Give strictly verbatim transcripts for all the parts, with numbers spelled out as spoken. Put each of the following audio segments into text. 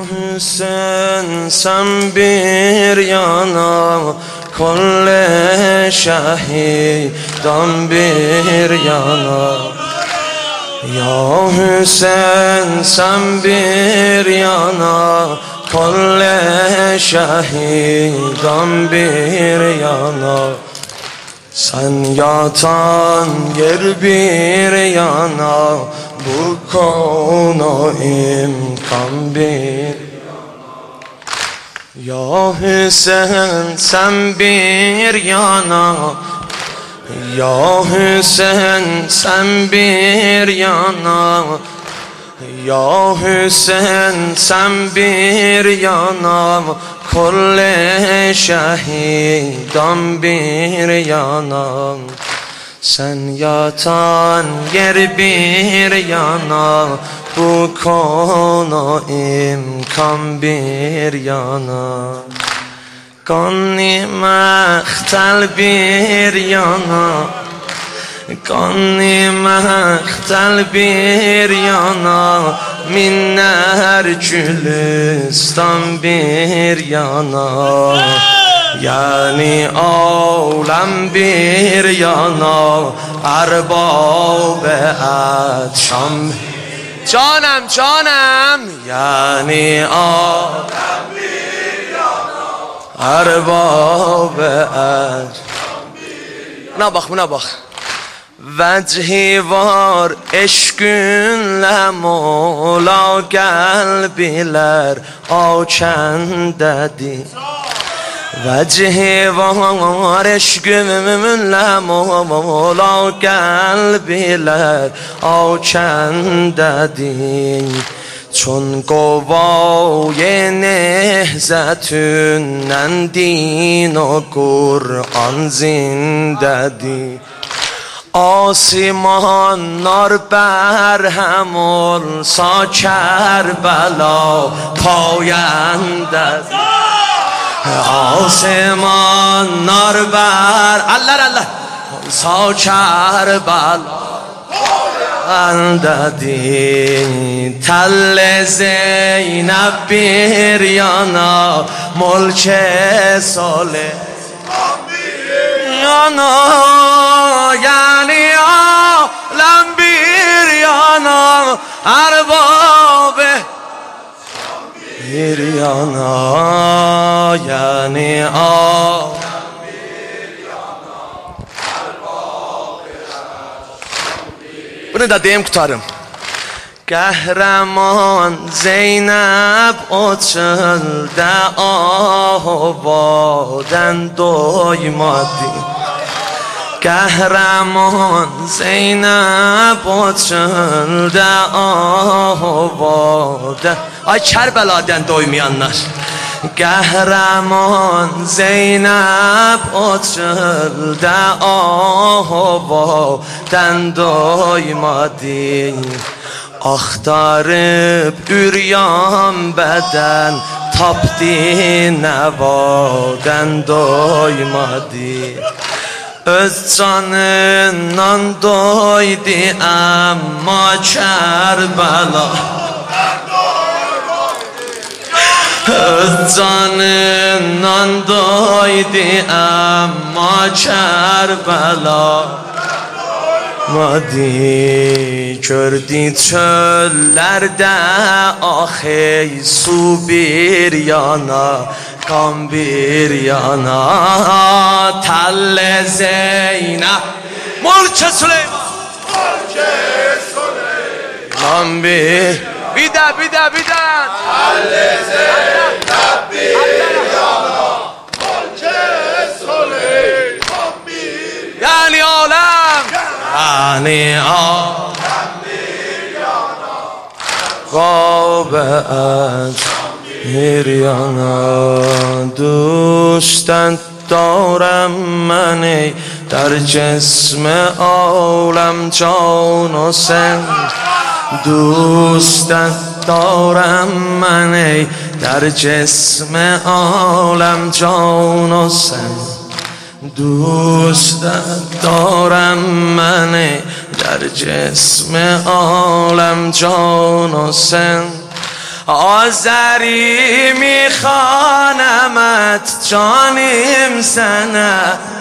Hüseyin sen bir yana, kol şehidam bir yana. Ya Hüseyin sen bir yana, kol şehidam bir yana. Sen yatan yer bir yana, bu konu imkan bir yana. Ya Hüseyin sen bir yana, ya Hüseyin sen bir yana, ya Hüseyin sen bir yana, kol şehidam bir yana. Sen yatan yer bir yana, bu konu imkan bir yana. Kanı mehtel bir yana, kanı mehtel bir yana, minner gülistan bir yana. Yani alem bir yana, erbab-ı şam. Canım canım. Yani alem bir yana, erbab-ı buna bak buna bak. Vecihi var eşkünle mola, kalbiler ağkendedir. Vecihi var eşkünle mola, kalbiler ağkendedir. Çon qovay nehzetünden din o Kur'an zindedir. Asimanlar berhem olsa Kerbela payendedir. Asimanlar ber Allah Allah olsa Kerbela payendedir. Tell Zeynep bir yana, Mulke Salih yana. Yani alem bir yana, erbab-ı bir yana. Yani alem bir yana, erbab-ı. Bunu da deyim kurtarım. Kahraman Zeynep o çölde ahvadan doymadı. Kahraman Zeynep o çölde ahvadan, ay Kerbela'dan doymayanlar. Kahraman Zeynep o çölde ahvadan doymadı. Axtarıb üryan beden, tapdı nevadan doymadı. Öz canından doydu amma Kerbela. Öz canından doydu amma Kerbela. Madi gördü çöllerde ahey, su bir yana, kan bir yana. Tell Zeynep Mulke Süleyman, Mulke Süleyman bir bir de bir de bir de. Tell Zeynep bir yana, Mulke Süleyman bir. Yani alem, yani alem bir yana, erbab-ı bir yana. دوستت دارم من ای در جسم عالم جان و سن. دوستت دارم من ای در جسم عالم جان و سن. دوستت دارم من در جسم عالم جان و سن. آذری میخوانمت جانیم سنه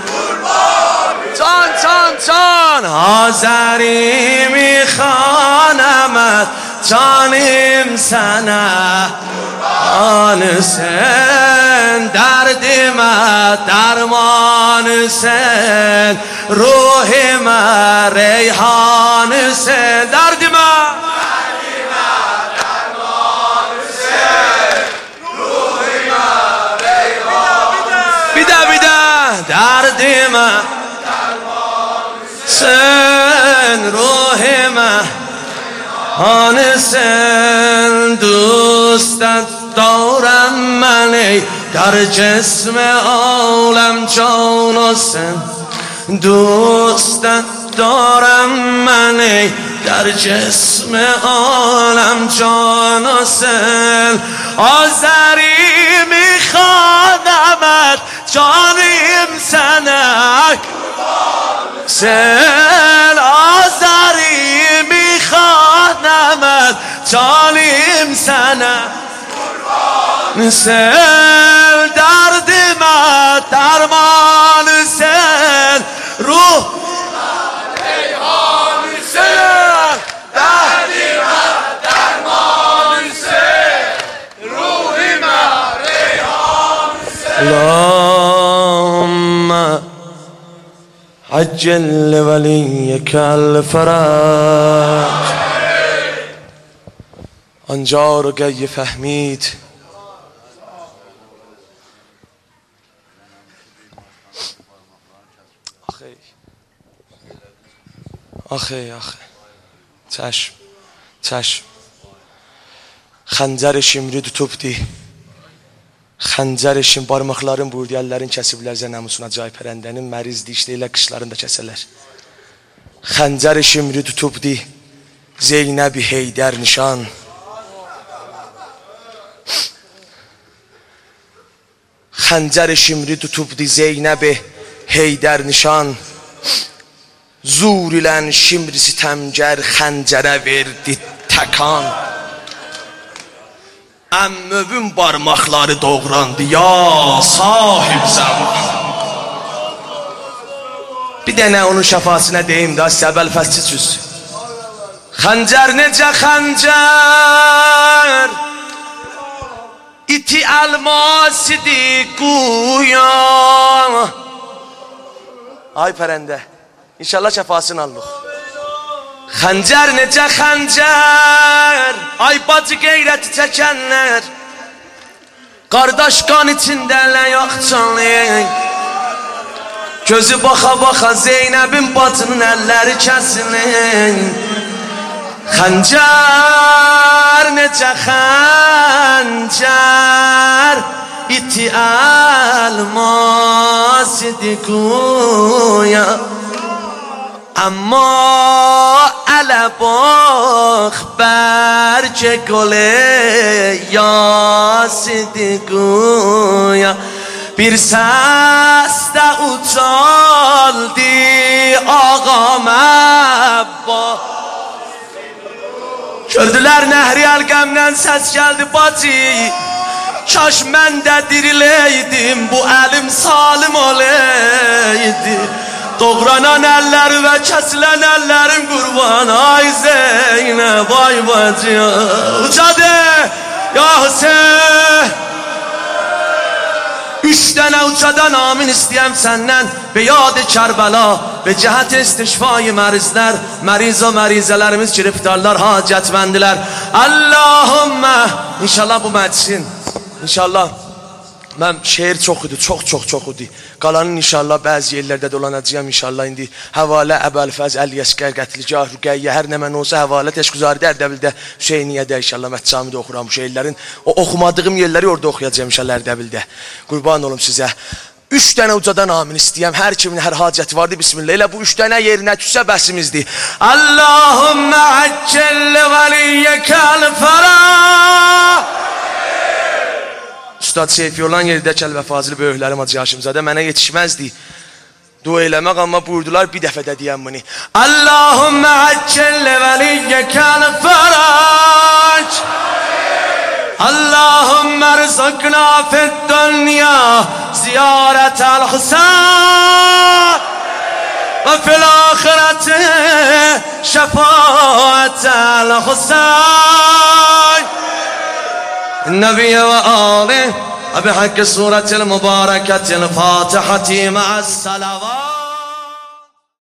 تان تان تان آذری میخوانمت جانیم سنه آن سن دردی ما درمان سن روح ما ریحان سن دردی ما درمان سن روح ما ریحان بیده بیده دردی ما سن روح ما آن سن دوستت دارم من ای در جسم عالم جان و سن دوستت دارم من ای در جسم عالم جان و سن آذری میخوانمت جانیم سنک سن آذری میخوانمت جانیم سنک سن درد ما درمان سن روح ریحان سن درد ما درمان سن روح ما ریحان سن اللهم عجل ولیک الفرج آنجا رو گیه فهمید آخه آخه چشم çeşm xəncər ümri tutubdi. Xəncər eşim barmaqların vurdu, əllərin kəsiblər zənəmusuna cay pərəndənin mərizdi işləyirlər, qışlarını da kəsələr. Xəncər ümri tutubdi, Zeynəb-i Heydər nişan. Xəncər ümri tutubdi, Zeynəb-i Heydər nişan. Zur ilə şimri sitəmgər xəncərə verdi təkan. Əmmövün barmaqları doğrandı, ya sahib zaman. Bir dənə onun şəfasına deyim də, səbəl fəsçi süz. Xəncər necə xəncər, iti almasidi quyam. Ay pərəndə, İnşallah şəfasını alıq. Xəncər necə xəncər, ay bacı qeyrəti çəkənlər, qardaş qan içindələr yaxçanlayın. Gözü baxa baxa Zeynəbin bacının əlləri kəsilin. Xəncər necə xəncər, iti almas idi guya. اما علباخ برج گل یاسید گویا bir səsdə ucaldı ağam Abbas. Gördülər nəhri əlqəmdən səs gəldi bacı, kaş mən də diriləydim, bu əlim salim olaydı. Doğranan əllər və kəsilən əllərin qurban, ay Zeynəb, ay bacı. Ucadı, ya Hüseyin. Üç dənə ucadan amin istəyəm səndən, be yad Kərbəla, be cəhət istişfai mərizlər, məriz o mərizələrimiz giriftarlar, hacətməndilər. Allahümmə, inşallah bu məclisin, inşallah. Mən şeir çox idi, çox çox çox idi. Qalanın inşallah bəzi yerlərdə dolanacağım inşallah indi. Həvalə Əbəlfəz, Əl-Yəskər, Qətligah, Rüqəyyə, hər nə mən olsa həvalə təşküzarı Ərdəbildə, Hüseyniyədə inşallah Mətcamidə oxuram bu şeirlərin. O oxumadığım yerləri orada oxuyacağım inşallah Ərdəbildə. Qurban olum sizə. Üç dənə ucadan amin istəyəm. Hər kimin hər hacəti vardı. Bismillah. Elə bu üç dənə yerinə düşsə bəsimizdir. Allahümmə əccəlli vəliyyəkəl fərah. Üstad Seyfi olan yerdə Kəlbə Fazili böyüklərim Hacı Haşimzadə mənə yetişməzdi dua eləmək, amma buyurdular bir dəfə də deyəm bunu. Allahümmə əccəlli vəliyyəkəl fəraj. اللهم ارزقنا في الدنيا زيارة الحسين وفي الآخرة شفاعة الحسين النبي وآله بحق سورة المباركة الفاتحة مع الصلوات.